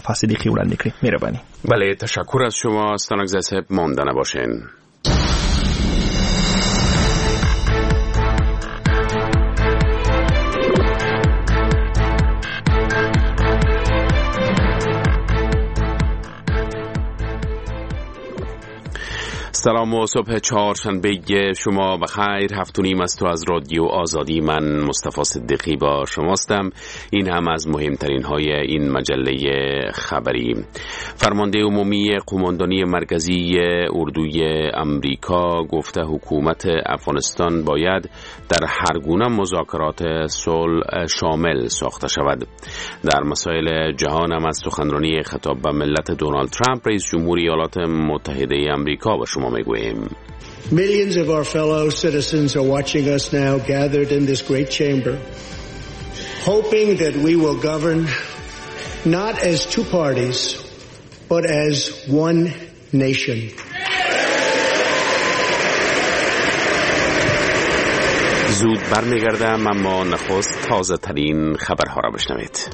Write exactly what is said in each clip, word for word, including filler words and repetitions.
nafasi dikhi ulan nikri. Mirabani. بله تشکر از شما استانگزه صاحب، مانده نباشین. سلام و صبح چهارشنبه شما بخیر. هفت و نیم است و از رادیو آزادی، من مصطفی صدیقی با شماستم. این هم از مهمترین های این مجله خبری. فرمانده عمومی قماندانی مرکزی اردوی امریکا گفته حکومت افغانستان باید در هر گونه مذاکرات صلح شامل ساخته شود. در مسائل جهان هم از سخنرانی خطاب به ملت دونالد ترامپ رئیس جمهوری ایالات متحده امریکا به شما میگوییم. Millions of our fellow citizens are watching us now gathered in this great chamber, hoping that we will govern not as two parties, but as one nation. زود برمیگردم، اما نخست تازه ترین خبرها را بشنوید.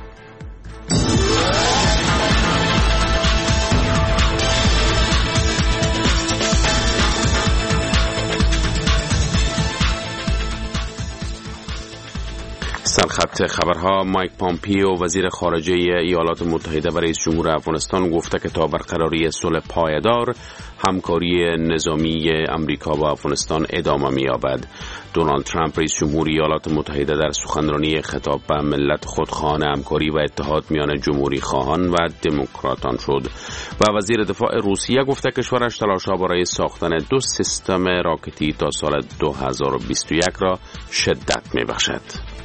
سرخط خبرها. مایک پامپیو وزیر خارجه ایالات متحده و رئیس جمهور افغانستان گفته که تا برقراری صلح پایدار همکاری نظامی امریکا با افغانستان ادامه می‌یابد. دونالد ترامپ رئیس جمهور ایالات متحده در سخنرانی خطاب به ملت خود خواهان همکاری و اتحاد میان جمهوری خواهان و دموکراتان شد و وزیر دفاع روسیه گفته کشورش تلاش‌ها برای ساختن دو سیستم راکتی تا سال دو هزار و بیست و یک را شدت می‌بخشد.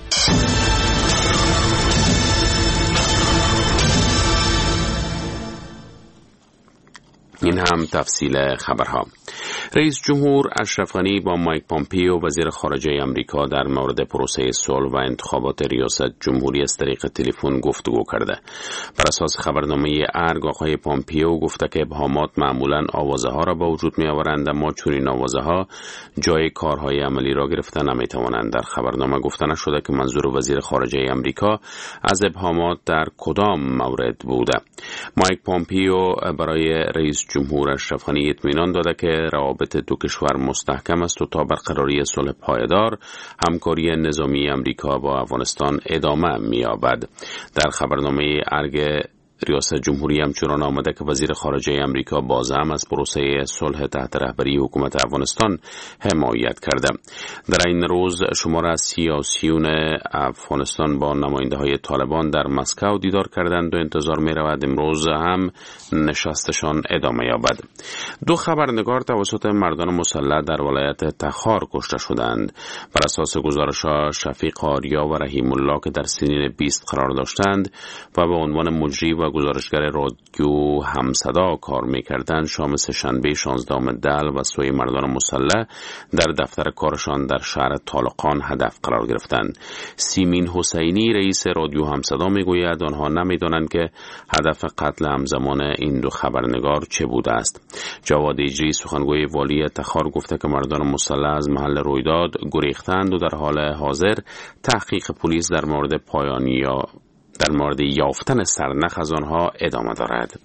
این هم تفصیل خبرها. رئیس جمهور اشرف غنی با مایک پامپیو وزیر خارجه امریکا در مورد پروسه صلح و انتخابات ریاست جمهوری از طریق تلفن گفتگو کرده. بر اساس خبرنامه ارگ آقای پامپیو گفته که ابهامات معمولاً آوازه ها را به وجود می آورند، اما چنین آوازه ها جای کارهای عملی را گرفته نمی توانند. در خبرنامه گفته نشده که منظور وزیر خارجه امریکا از ابهامات در کدام مورد بوده. مایک پامپیو برای رئیس جمهور اشرف غنی اطمینان داده که روابط دو کشور مستحکم است و تا برقراری صلح پایدار همکاری نظامی امریکا با افغانستان ادامه می‌یابد. در خبرنامه ارگ ریاست جمهوری همچنان آمده که وزیر خارجه امریکا باز هم از پروسه صلح تحت رهبری حکومت افغانستان حمایت کرده. در این روز شمار از سیاسیون افغانستان با نماینده های طالبان در مسکو دیدار کردند و انتظار می رود امروز هم نشستشان ادامه یابد. دو خبرنگار توسط مردان مسلح در ولایت تخار کشته شدند. بر اساس گزارش شفیق آریا و رحیم الله که در سنین بیست قرار داشتند و به عنوان مجری و گزارشگر رادیو همصدا کار می‌کردند، شام سه‌شنبه شانزدهم دل و سوی مردان مسلح در دفتر کارشان در شهر طالقان هدف قرار گرفتند. سیمین حسینی رئیس رادیو همصدا میگوید آنها نمی‌دانند که هدف قتل همزمان این دو خبرنگار چه بوده است. جواد اجری سخنگوی والی تخار گفته که مردان مسلح از محل رویداد گریختند و در حال حاضر تحقیق پلیس در مورد پایانی یا در مورد یافتن سرنخ از آنها ادامه دارد.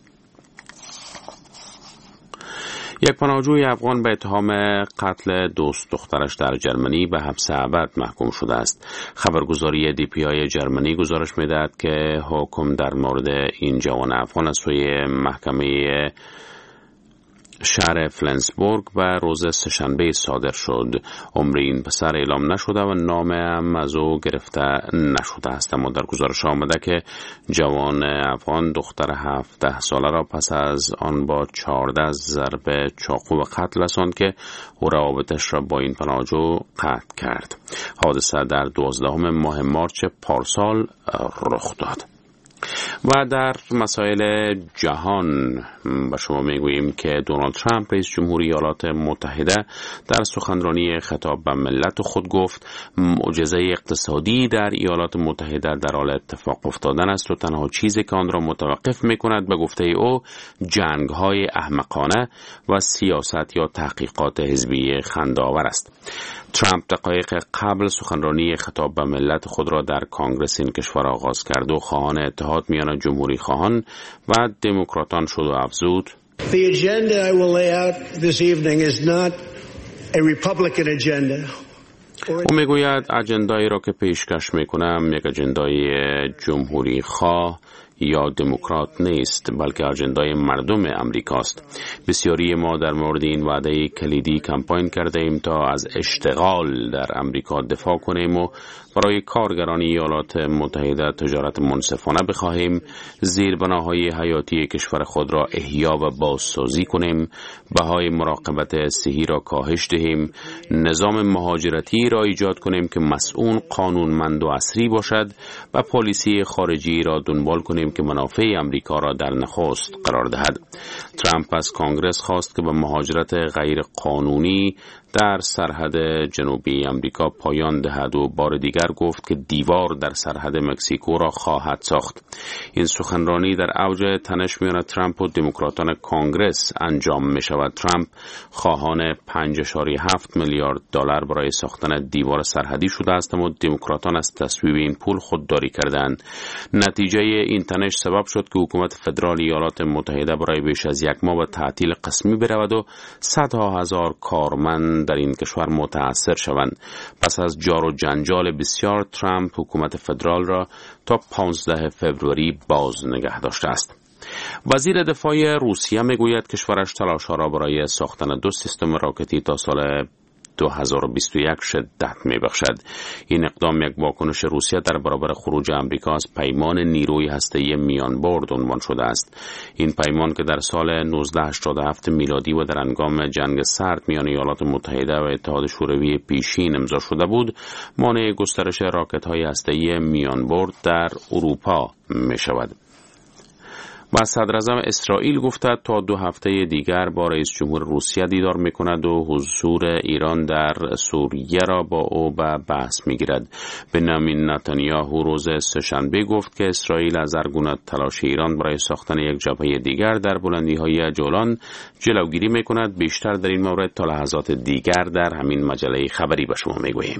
یک پناهجوی افغان به اتهام قتل دوست دخترش در جرمنی به حبس ابد محکوم شده است. خبرگزاری دی پی آی جرمنی گزارش می‌دهد که حکم در مورد این جوان افغان از سوی محکمه شهر فلنسبورگ و روز سه‌شنبه صادر شد. عمر این پسر اعلام نشده و نام هم از او گرفته نشده است، اما در گزارش آمده که جوان افغان دختر هفده ساله را پس از آن با چهارده ضربه چاقو به قتل رساند که او روابطش را با این پناهجو قطع کرد. حادثه در دوازدهم ماه مارچ پارسال رخ داد. و در مسائل جهان به شما میگوییم که دونالد ترامپ رئیس جمهوری ایالات متحده در سخنرانی خطاب به ملت خود گفت معجزه اقتصادی در ایالات متحده در حال اتفاق افتادن است و تنها چیزی که آن را متوقف میکند به گفته او جنگ‌های احمقانه و سیاست یا تحقیقات حزبی خنده‌آور است. ترامپ دقایق قبل سخنرانی خطاب به ملت خود را در کانگرس این کشور آغاز کرد و خواهان اتحاد مواجهات میان جمهوری خواهان و دموکراتان شد و افزود: The agenda I will lay out this evening is not a Republican agenda. او میگوید اجندایی را که پیشکش میکنم یک اجندای جمهوری خواه یا دموکرات نیست، بلکه اجندای مردم امریکاست. بسیاری ما در مورد این وعده کلیدی کمپاین کرده ایم تا از اشتغال در امریکا دفاع کنیم و برای کارگران ایالات متحده تجارت منصفانه بخواهیم، زیربناهای حیاتی کشور خود را احیا و بازسازی کنیم، بهای مراقبت صحی را کاهش دهیم، نظام مهاجرتی را ایجاد کنیم که مسئول، قانونمند و عصری باشد و پالیسی خارجی را دنبال کنیم که منافع امریکا را در نخست قرار دهد. ترامپ از کانگرس خواست که به مهاجرت غیر قانونی در سرحد جنوبی امریکا پایان دهد و بار دیگر گفت که دیوار در سرحد مکزیکو را خواهد ساخت. این سخنرانی در اوج تنش میان ترامپ و دموکراتان کانگرس انجام می شود. ترامپ خواهان پنج اشاره هفت میلیارد دلار برای ساختن دیوار سرحدی شده است، اما دموکراتان از تصویب این پول خودداری کردند. نتیجه این تنش سبب شد که حکومت فدرال ایالات متحده برای بیش از یک ماه به تعطیل قسمی برود و صدها هزار کارمند در این کشور متاثر شوند. پس از جار و جنجال بسیار، ترامپ حکومت فدرال را تا پانزده فوریه باز نگه داشته است. وزیر دفاع روسیه میگوید کشورش تلاش‌ها را برای ساختن دو سیستم راکتی تا سال دو هزار و بیست و یک شدت می‌بخشد. این اقدام یک واکنش روسیه در برابر خروج امریکا از پیمان نیروی هسته‌ای میانبرد عنوان شده است. این پیمان که در سال نوزده هشتاد و هفت میلادی و در هنگام جنگ سرد میان ایالات متحده و اتحاد شوروی پیشین امضا شده بود، مانع گسترش راکت‌های هسته‌ای میانبرد در اروپا می‌شود. و صدراعظم اسرائیل گفته تا دو هفته دیگر با رئیس جمهور روسیه دیدار میکند و حضور ایران در سوریه را با او به بحث میگیرد. بنیامین نتانیاهو روز سه‌شنبه گفت که اسرائیل از هر گونه تلاش ایران برای ساختن یک جبهه دیگر در بلندی‌های جولان جلوگیری میکند. بیشتر در این مورد تا لحظات دیگر در همین مجله خبری به شما میگوییم.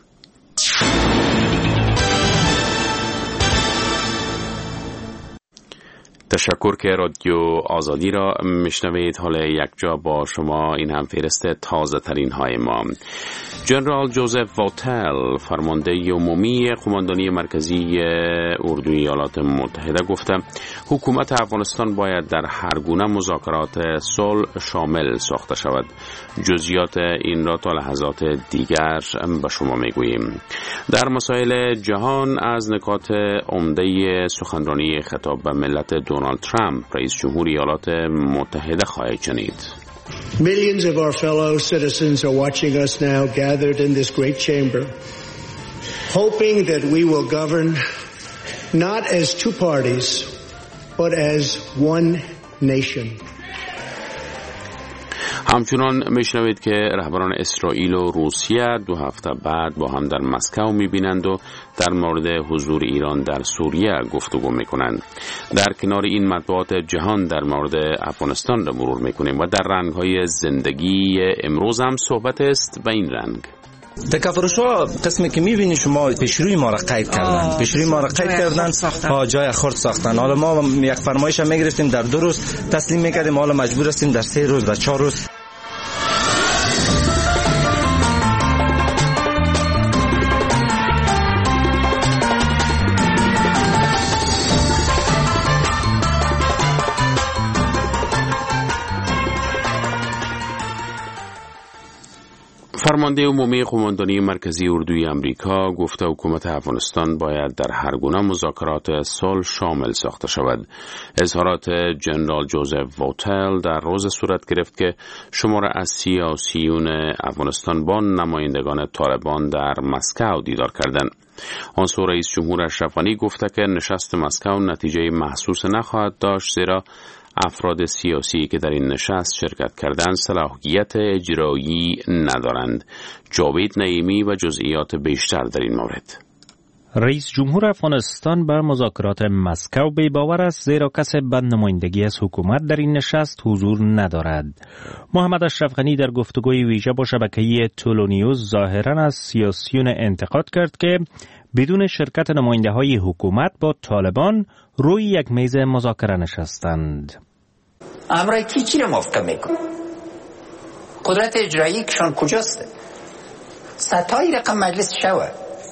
تشکر که رادیو آزادی را میشنوید. حالا یک جا با شما این هم فهرست تازه ترین های ما. جنرال جوزف واتل، فرمانده عمومی قماندانی مرکزی اردوی ایالات متحده، گفته حکومت افغانستان باید در هر گونه مذاکرات صلح شامل ساخته شود. جزئیات این را تا لحظات دیگر به شما میگوییم. در مسائل جهان از نکات عمده سخنرانی خطاب به ملت دونالد ترامپ، رئیس جمهور ایالات متحده خواهید شنید. Millions of our fellow citizens are watching us now gathered in this great chamber, hoping that we will govern not as two parties, but as one nation. همچنان میشنوید که رهبران اسرائیل و روسیه دو هفته بعد با هم در مسکو میبینند و در مورد حضور ایران در سوریه گفتگو میکنند. در کنار این مطبوعات جهان در مورد افغانستان را مرور میکنیم و در رنگهای زندگی امروز هم صحبت است به این رنگ. تکفرش‌ها قسمی که می‌بینی شما پیشروی ما را قید کردن، پیشروی ما را قید کردن، ها جای خرد ساختن. حالا ما یک فرمایش هم می‌گرفتیم در دو روز تسلیم می‌کردیم، حالا مجبور هستیم در سه روز و چهار روز. فرمانده عمومی قماندانی مرکزی اردوی امریکا گفته حکومت افغانستان باید در هر گونه مذاکرات صلح شامل ساخته شود. اظهارات جنرال جوزف واتل در روز صورت گرفت که شمار از سیاسیون افغانستان با نمایندگان طالبان در مسکو دیدار کردند. آن سو رئیس جمهور اشرف غنی گفته که نشست مسکو نتیجه محسوس نخواهد داشت، زیرا افراد سیاسی که در این نشست شرکت کردند صلاحیت اجرایی ندارند. جاوید نعیمی و جزئیات بیشتر در این مورد. رئیس جمهور افغانستان بر مذاکرات مسکو بی باور است، زیرا کسی به نمایندگی از حکومت در این نشست حضور ندارد. محمد اشرف غنی در گفتگوی ویژه با شبکه تولونیوز ظاهراً از سیاسیون انتقاد کرد که بدون شرکت نماینده های حکومت با طالبان روی یک میز مذاکره نشستند. امرای کی چی رو موافقه میکنه؟ قدرت اجرایی کشان کجاست؟ ستایی رقم مجلس شوه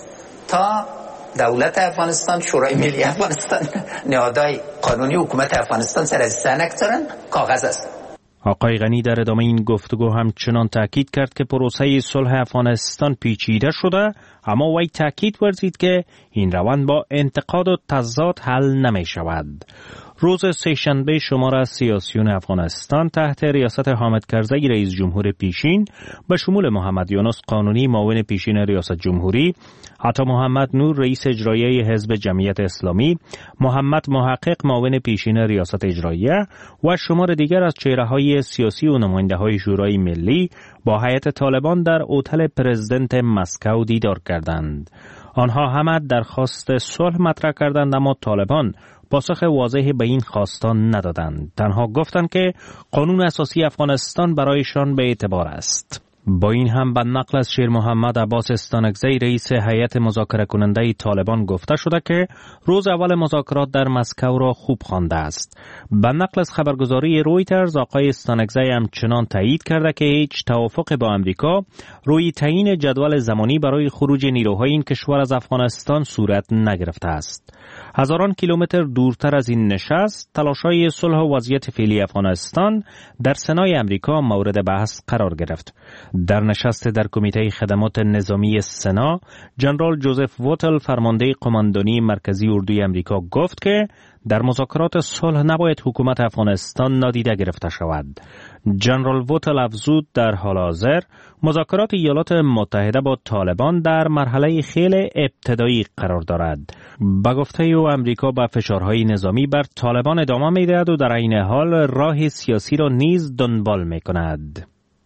تا دولت افغانستان، شورای ملی افغانستان، نهادهای قانونی حکومت افغانستان سر از سنک دارن کاغذ است. آقای غنی در ادامه این گفتگو همچنان تاکید کرد که پروسه صلح افغانستان پیچیده شده، اما وی تاکید ورزید که این روند با انتقاد و تضاد حل نمی شود. روز سه‌شنبه شمار از سیاسیون افغانستان تحت ریاست حامد کرزی رئیس جمهور پیشین به شمول محمد یونس قانونی معاون پیشین ریاست جمهوری، عطا محمد نور رئیس اجرایی حزب جمعیت اسلامی، محمد محقق معاون پیشین ریاست اجراییه و شمار دیگر از چهره‌های سیاسی و نماینده‌های شورای ملی با هیئت طالبان در هتل پرزیدنت مسکو دیدار کردند. آنها همه درخواست صلح مطرح کردند، اما طالبان پاسخ واضحی به این خواستان ندادند. تنها گفتند که قانون اساسی افغانستان برایشان به اعتبار است. با این هم به نقل از شیر محمد عباس استانکزی رئیس هیئت مذاکره کننده طالبان گفته شده که روز اول مذاکرات در مسکو را خوب خوانده است. به نقل از خبرگزاری رویترز آقای استانکزی همچنان تایید کرده که هیچ توافق با امریکا روی تعیین جدول زمانی برای خروج نیروهای این کشور از افغانستان صورت نگرفته است. هزاران کیلومتر دورتر از این نشست، تلاش‌های صلح و وضعیت فعلی افغانستان در سنای امریکا مورد بحث قرار گرفت. در نشست در کمیته خدمات نظامی سنا، جنرال جوزف ووتل فرمانده قماندانی مرکزی اردوی امریکا گفت که در مذاکرات صلح نباید حکومت افغانستان نادیده گرفته شود. جنرال ووتل افزود در حال حاضر مذاکرات ایالات متحده با طالبان در مرحله خیلی ابتدایی قرار دارد. به گفته او امریکا با فشارهای نظامی بر طالبان ادامه می‌دهد و در این حال راه سیاسی را نیز دنبال می‌کند.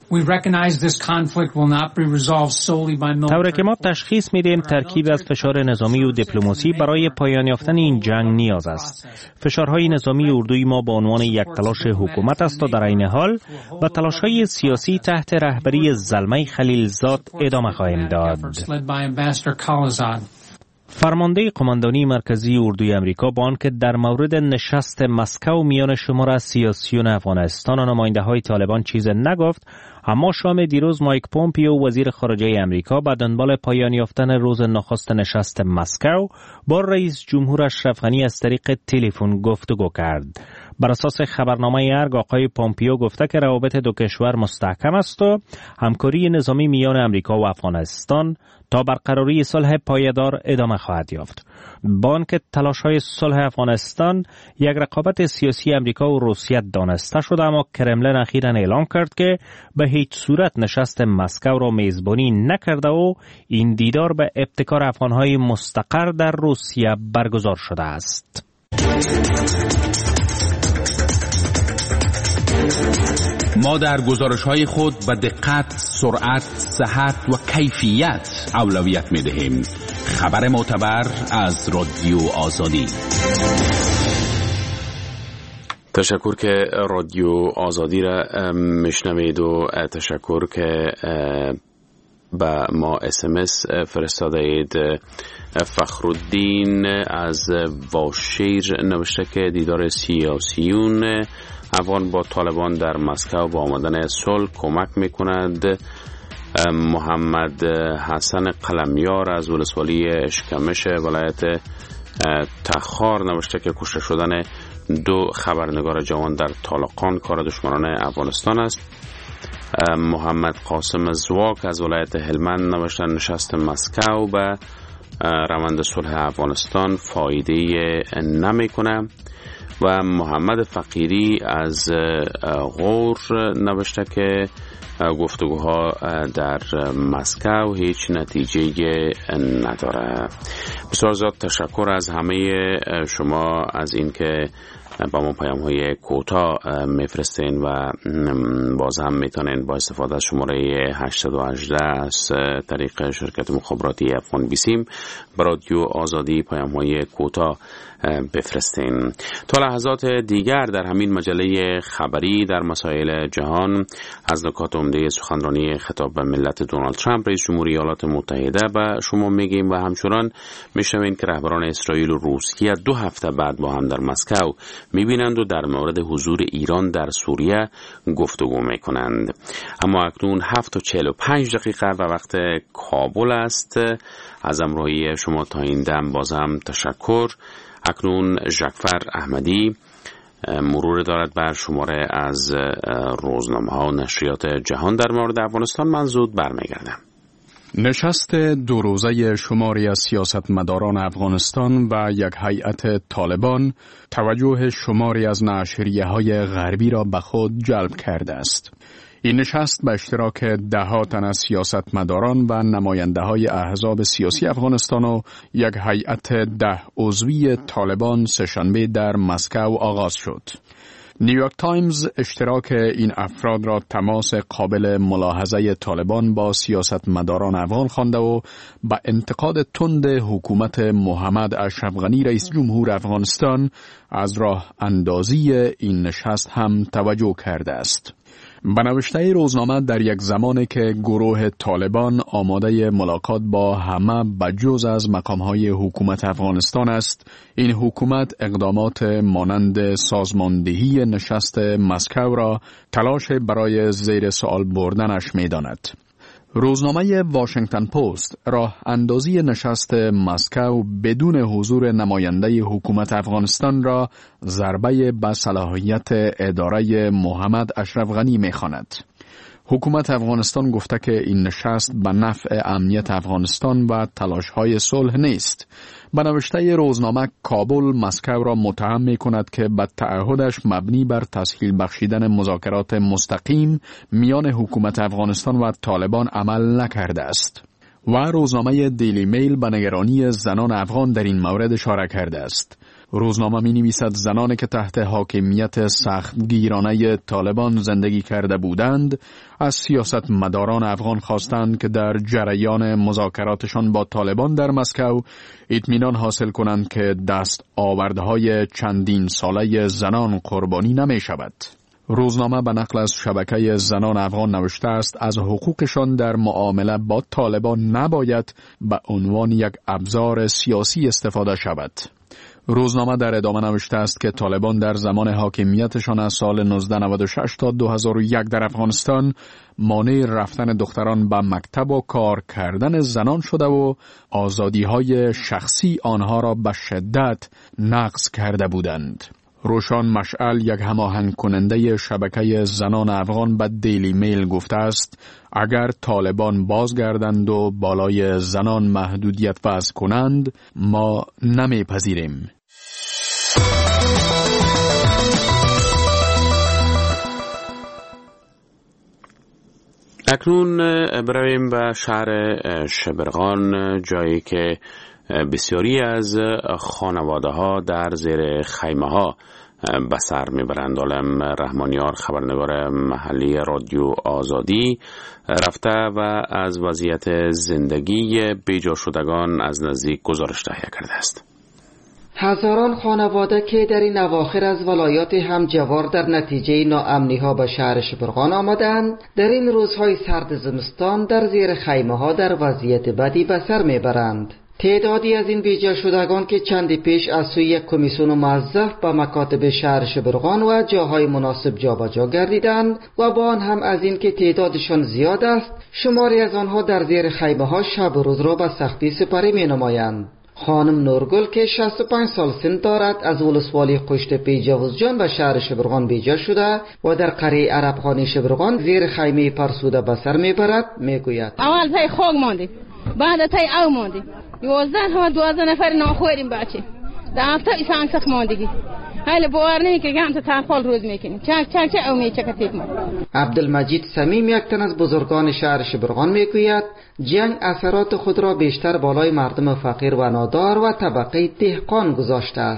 طوری که ما تشخیص میدیم ترکیب از فشار نظامی و دیپلماسی برای پایان یافتن این جنگ نیاز است. فشارهای نظامی اردوی ما به عنوان یک تلاش حکومت است و در این حال با تلاش‌های سیاسی تحت رهبری زلمه خلیلزاد ادامه خواهیم داد. فرمانده قماندانی مرکزی اردوی امریکا با آنکه در مورد نشست مسکو میان شمار از سیاسیون افغانستان و نماینده‌های طالبان چیز نگفت، اما شام دیروز مایک پومپیو وزیر خارجه امریکا به دنبال پایان یافتن روز نخست نشست مسکو با رئیس جمهور اشرف غنی از طریق تلفن گفتگو کرد. بر اساس خبرنامه ارگ آقای پومپیو گفته که روابط دو کشور مستحکم است و همکاری نظامی میان امریکا و افغانستان تا برقراری صلح پایدار ادامه خواهد یافت. با آنکه تلاش‌های صلح افغانستان یک رقابت سیاسی امریکا و روسیه دانسته شده، اما کرملن اخیراً اعلام کرد که به هیچ صورت نشست مسکو را میزبانی نکرده و این دیدار به ابتکار افغان‌های مستقر در روسیه برگزار شده است. ما در گزارش‌های خود به دقت، سرعت، صحت و کیفیت اولویت می‌دهیم. خبر معتبر از رادیو آزادی. تشکر که رادیو آزادی را میشنوید و تشکر که با ما اس ام اس فرستاده اید. فخرالدین از واشیر نوشته که دیدار سیاسیون افغان با طالبان در مسکو با آمدن صلح کمک میکند. محمد حسن قلمیار از ولسوالی اشکمش ولایت تخار نوشته که کشته شدن دو خبرنگار جوان در طالقان کار دشمنان افغانستان است. محمد قاسم زواک از ولایت هلمند نوشته نشست مسکو به روند صلح افغانستان فایده نمی کنه. و محمد فقیری از غور نوشته که گفتگوها در مسکو هیچ نتیجه نداره. بسیار زیاد تشکر از همه شما از اینکه با ما پیام های کوتاه میفرستین و باز هم میتونین با استفاده از شماره هشت یک هشت از طریق شرکت مخابراتی افغان بیسیم به رادیو آزادی پیام های کوتاه بفرستین. تا لحظات دیگر در همین مجله خبری در مسائل جهان از نکات عمده سخنرانی خطاب به ملت دونالد ترامپ رئیس جمهوری ایالات متحده به شما میگیم و همچنان میشنوین که رهبران اسرائیل و روسیه دو هفته بعد با هم در مسکو میبینند و در مورد حضور ایران در سوریه گفتگو میکنند. اما اکنون هفت و چهل و پنج دقیقه و وقت کابل است. از همراهی شما تا این دم بازم تشکر. اکنون ژکفر احمدی مرور دارد بر شماره از روزنامه ها و نشریات جهان در مورد افغانستان. من زود برمیگردم. نشست دو روزه شماری از سیاستمداران افغانستان و یک هیئت طالبان توجه شماری از نشریه های غربی را به خود جلب کرده است. این نشست به اشتراک ده ها تن از سیاستمداران و نماینده های احزاب سیاسی افغانستان و یک هیئت ده عضوی طالبان سه‌شنبه در مسکو آغاز شد. نیویورک تایمز اشتراک این افراد را تماس قابل ملاحظه طالبان با سیاستمداران افغان خوانده و به انتقاد تند حکومت محمد اشرف غنی رئیس جمهور افغانستان از راه اندازی این نشست هم توجه کرده است. به نوشته روزنامه در یک زمانی که گروه طالبان آماده ملاقات با همه بجز از مقامهای حکومت افغانستان است، این حکومت اقدامات مانند سازماندهی نشست مسکو را تلاش برای زیر سوال بردنش می داند. روزنامه واشنگتن پست راه اندازی نشست مسکو بدون حضور نماینده حکومت افغانستان را ضربه به صلاحیت اداره محمد اشرف غنی می‌خواند. حکومت افغانستان گفته که این نشست به نفع امنیت افغانستان و تلاش‌های صلح نیست. به نوشته روزنامه کابل مسکو را متهم می کند که به تعهدش مبنی بر تسهیل بخشیدن مذاکرات مستقیم میان حکومت افغانستان و طالبان عمل نکرده است. و روزنامه دیلی میل به نگرانی زنان افغان در این مورد اشاره کرده است. روزنامه می نویسد زنانی که تحت حاکمیت سختگیرانه طالبان زندگی کرده بودند از سیاست مداران افغان خواستند که در جریان مذاکراتشان با طالبان در مسکو اطمینان حاصل کنند که دست آوردهای چندین ساله زنان قربانی نمی شود. روزنامه به نقل از شبکه زنان افغان نوشته است از حقوقشان در معامله با طالبان نباید به عنوان یک ابزار سیاسی استفاده شود. روزنامه در ادامه نوشته است که طالبان در زمان حاکمیتشان از سال نوزده نود و شش تا دو هزار و یک در افغانستان مانع رفتن دختران به مکتب و کار کردن زنان شده و آزادی‌های شخصی آنها را به شدت نقض کرده بودند. روشان مشعل یک هماهنگ کننده شبکه زنان افغان به دیلی میل گفته است اگر طالبان بازگردند و بالای زنان محدودیت وضع کنند ما نمیپذیریم. اکنون برویم به شهر شبرغان، جایی که بسیاری از خانواده ها در زیر خیمه ها به سر میبرند. عالم رحمانیار خبرنگار محلی رادیو آزادی رفته و از وضعیت زندگی بیجا شدگان از نزدیک گزارش تهیه کرده است. هزاران خانواده که در این اواخر از ولایات همجوار در نتیجه ناامنی ها به شهر شبرغان آمدند، در این روزهای سرد زمستان در زیر خیمه ها در وضعیت بدی به سر میبرند. تعدادی از این بیجا شدگان که چندی پیش از سوی یک کمیسیون موظف به مکاتب شهر شبرغان و جاهای مناسب جابجا گردیدند و با آن هم از این که تعدادشان زیاد است، شماری از آنها در زیر خیمه ها شب و روز را به سختی سپری می نمایند. خانم نورگل که شصت و پنج سال سن دارد از ولسوالی قشتپی جوزجان به شهر شبرغان بیجا شده و در قریه عربخانه شبرغان زیر خیمه فرسوده به سر میبرد. میگوید اول پای خوگ ماندیم، بعد تای او ماندیم، یازده و دوازده نفر ناخوریم بچه در تا ایسان سخ ماندگی حالا باور نمی که هم تا تنفال روز میکنیم چک چک چک او میچکتید ما. عبدالمجید سمیم یک تن از بزرگان شهر شبرغان میگوید جنگ اثرات خود را بیشتر بالای مردم فقیر و نادار و طبقه دهقان گذاشته است.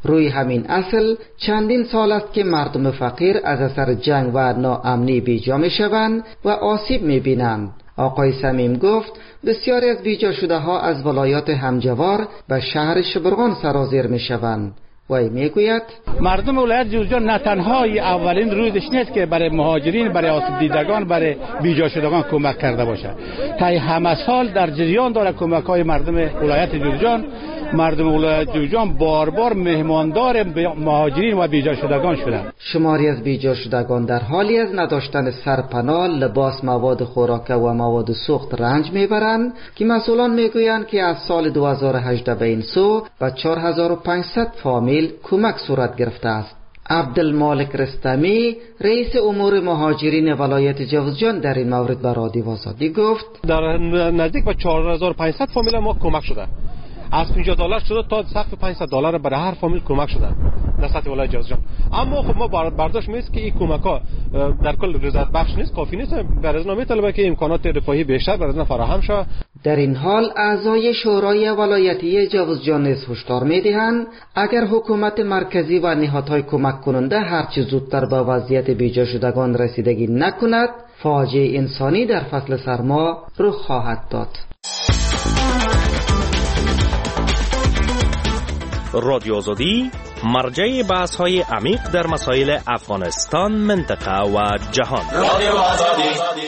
روی همین اصل چندین سال است که مردم فقیر از اثر جنگ و ناامنی بیجا می شوند و آسیب می بینند. آقای سمیم گفت بسیاری از بیجا شده ها از ولایات همجوار به شهر شبرغان سرازیر می شوند. وی میگوید مردم ولایت جوزجان نه تنها اولین روزش نیست که برای مهاجرین، برای آسیب دیدگان، برای بیجا شدگان کمک کرده باشه. تا همه سال در جریان داره کمک های مردم ولایت جوزجان. مردم ولایت جوزجان بار بار مهماندار مهاجرین و بیجا شدگان شدند. شماری از بیجا شدگان در حالی از نداشتن سرپناه، لباس، مواد خوراکه و مواد سوخت رنج میبرند که مسئولان میگویند که از سال دو هزار و هجده به این سو و چهار هزار و پانصد فامیل کمک صورت گرفته است. عبدالمالک رستمی رئیس امور مهاجرین ولایت جوزجان در این مورد به رادیو آزادی گفت در نزدیک به چهار هزار و پانصد فامیل ما کمک شده. از پنجاه دلار شده تا سقف پانصد دلار برای هر فامیل کمک شده در سطح ولایت جوزجان. اما خب ما برداشت میست که این کمک ها در کل رضایت بخش نیست، کافی نیست. برای از میطلبه که امکانات رفاهی بیشتر برای از فراهم شود. در این حال اعضای شورای ولایتی جوزجان نیز هشدار میدهند اگر حکومت مرکزی و نهادهای کمک کننده هرچه زودتر به وضعیت بیجا شدگان رسیدگی نکند، فاجعه انسانی در فصل سرما رخ خواهد داد. رادیو آزادی مرجع بحث های عمیق در مسائل افغانستان، منطقه و جهان. رادیو آزادی.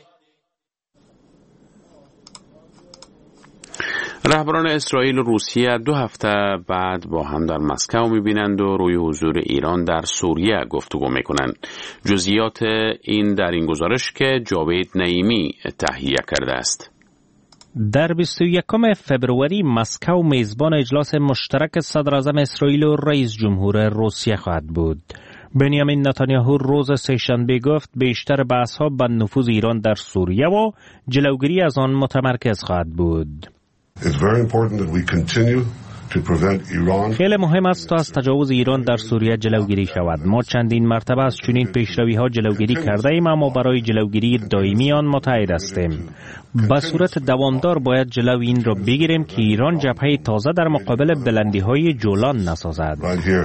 رهبران اسرائیل و روسیه دو هفته بعد با هم در مسکو می‌بینند و روی حضور ایران در سوریه گفتگو می‌کنند. جزئیات این در این گزارش که جاوید نعیمی تهیه کرده است. در بیست و یکم فبروری مسکو میزبان اجلاس مشترک صدراعظم اسرائیل و رئیس جمهور روسیه خواهد بود. بنیامین نتانیاهو روز سه‌شنبه گفت بیشتر بحث‌ها به نفوذ ایران در سوریه و جلوگیری از آن متمرکز خواهد بود. خیلی مهم است تا از تجاوز ایران در سوریه جلوگیری شود. ما چندین مرتبه از چنین پیشروی‌ها جلوگیری کرده ایم، اما برای جلوگیری دائمی آن متحد هستیم. به صورت دوامدار باید جلو این را بگیریم که ایران جبهه تازه در مقابل بلندی‌های جولان نسازد.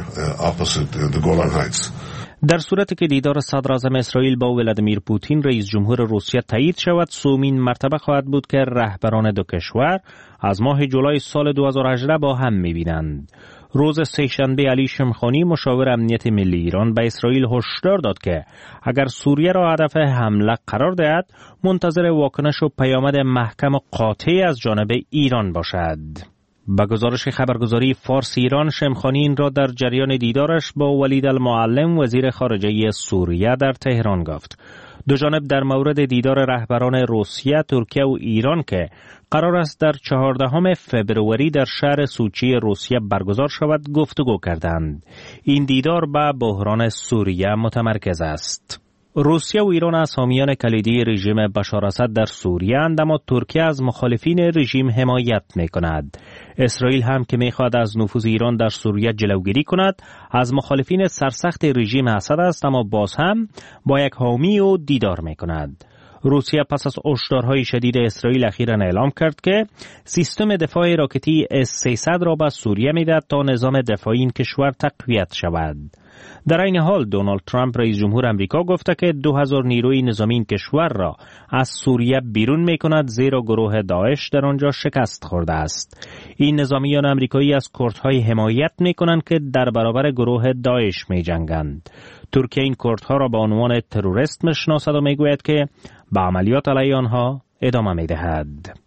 در صورتی که دیدار صدراعظم اسرائیل با ولادیمیر پوتین رئیس جمهور روسیه تایید شود، سومین مرتبه خواهد بود که رهبران دو کشور از ماه جولای سال دو هزار و هجده با هم می‌بینند. روز سه‌شنبه علی شمخانی مشاور امنیت ملی ایران به اسرائیل هشدار داد که اگر سوریه را هدف حمله قرار دهد، منتظر واکنش و پیامد محکم و قاطع از جانب ایران باشد. با گزارش خبرگزاری فارس ایران، شمخانی این را در جریان دیدارش با ولید المعلم وزیر خارجه سوریه در تهران گفت. دو جانب در مورد دیدار رهبران روسیه، ترکیه و ایران که قرار است در چهاردهم فبروری در شهر سوچی روسیه برگزار شود گفتگو کردند. این دیدار به بحران سوریه متمرکز است. روسیه و ایران از حامیان کلیدی رژیم بشار اسد در سوریه اند، اما ترکیه از مخالفین رژیم حمایت می‌کند. اسرائیل هم که می‌خواهد از نفوذ ایران در سوریه جلوگیری کند، از مخالفین سرسخت رژیم اسد است، اما باز هم با یک حامی و دیدار می‌کند. روسیه پس از هشدارهای شدید اسرائیل اخیراً اعلام کرد که سیستم دفاع راکتی اس سیصد را به سوریه می‌دهد تا نظام دفاعی این کشور تقویت شود. در این حال دونالد ترامپ رئیس جمهور امریکا گفته که دو هزار نیروی نظامی این کشور را از سوریه بیرون می‌کند، زیرا گروه داعش در آنجا شکست خورده است. این نظامیان امریکایی از کردهای حمایت می‌کنند که در برابر گروه داعش می‌جنگند. ترکیه این کردها را به عنوان تروریست می‌شناسد و می‌گوید که به عملیات علیه آنها ادامه می‌دهد.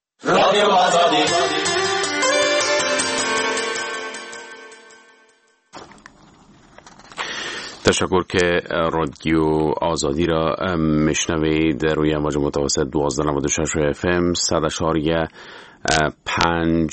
تشکر که رادیو آزادی را میشنوید روی امواج متوسط دوازده نود و شش اف ام صد اشاریه پنج.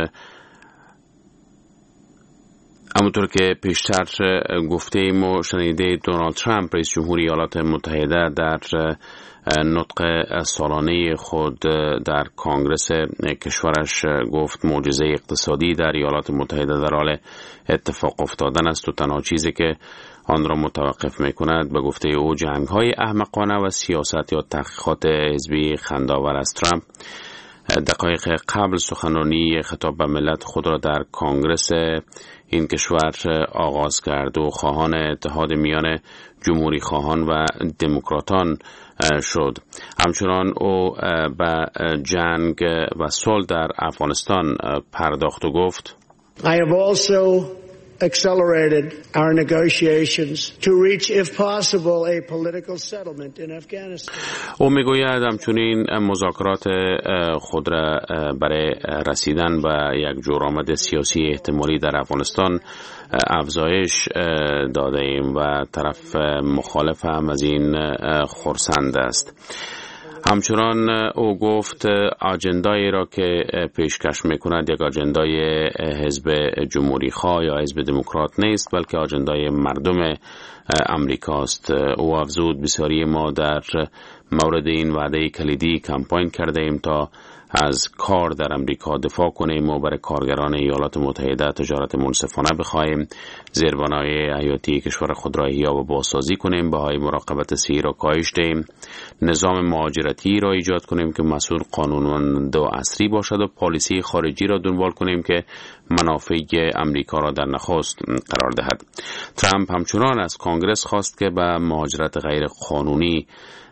همونطور که پیشتر گفته ایم و شنیده، دونالد ترامپ رئیس جمهور ایالات متحده در نطق سالانه خود در کانگرس کشورش گفت معجزه اقتصادی در ایالات متحده در حال اتفاق افتادن است و تنها چیزی که آن را متوقف می‌کند به گفته او جنگ‌های احمقانه و سیاست یا تحقیقات حزبی خنده‌آور است. ترامپ دقایق قبل سخنرانی خطاب به ملت خود را در کنگره این کشور آغاز کرد و خواهان اتحاد میان جمهوری خواهان و دموکراتان شد. همچنان او به جنگ و صلح در افغانستان پرداخت و گفت I have also accelerated our negotiations to reach, if possible, a political settlement in Afghanistan. او میگوید همچنین مذاکرات خود را برای رسیدن به یک جورآمد سیاسی احتمالی در افغانستان افزایش داده ایم و طرف مخالف هم از این خرسند است. همچنان او گفت آجندایی را که پیشکش میکند یک آجندای حزب جمهوری خواه یا حزب دموکرات نیست، بلکه آجندای مردم امریکاست. او افزود بسیاری ما در مورد این وعده کلیدی کمپاین کرده ایم تا از کار در امریکا دفاع کنیم و برای کارگران ایالات متحده تجارت منصفانه بخواهیم، زیربنای حیاتی کشور خود را احیا و بازسازی کنیم، بهای مراقبت سیاسی را کاهش دهیم، نظام مهاجرتی را ایجاد کنیم که مسئول قانونمند و عصری باشد و پالیسی خارجی را دنبال کنیم که منافع امریکا را در نخست قرار دهد. ترامپ همچنان از کنگره خواست که به مهاجرت غیر قانونی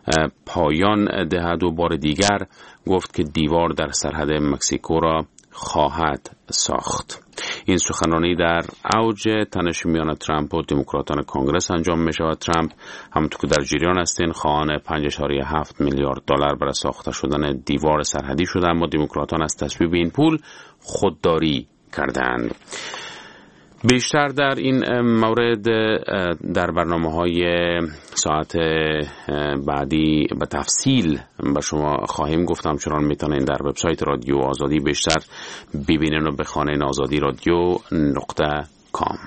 پایان دهد و بار دیگر گفت که دیوار در سرحد مکزیکو را خواهد ساخت. این سخنرانی در اوج تنش میان ترامپ و دموکراتان کنگره انجام می شود. ترامپ همونطور که در جریان هستین خواهان پنج و هفت میلیارد دلار برای ساخته شدن دیوار سرحدی شده، اما دموکراتان از تصویب این پول خودداری کردند. بیشتر در این مورد در برنامه‌های ساعت بعدی به تفصیل به شما خواهیم گفت. همچنان میتونین در وبسایت رادیو آزادی بیشتر ببینین و بخوانین آزادی رادیو نقطه کام.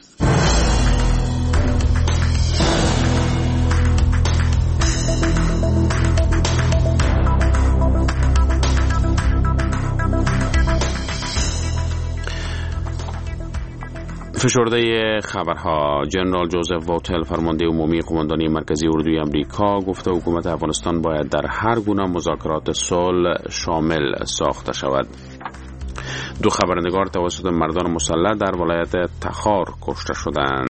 فشرده خبرها. جنرال جوزف واتل فرمانده عمومی قماندانی مرکزی اردوی آمریکا گفته حکومت افغانستان باید در هر گونه مذاکرات صلح شامل ساخته شود. دو خبرنگار توسط مردان مسلح در ولایت تخار کشته شدند.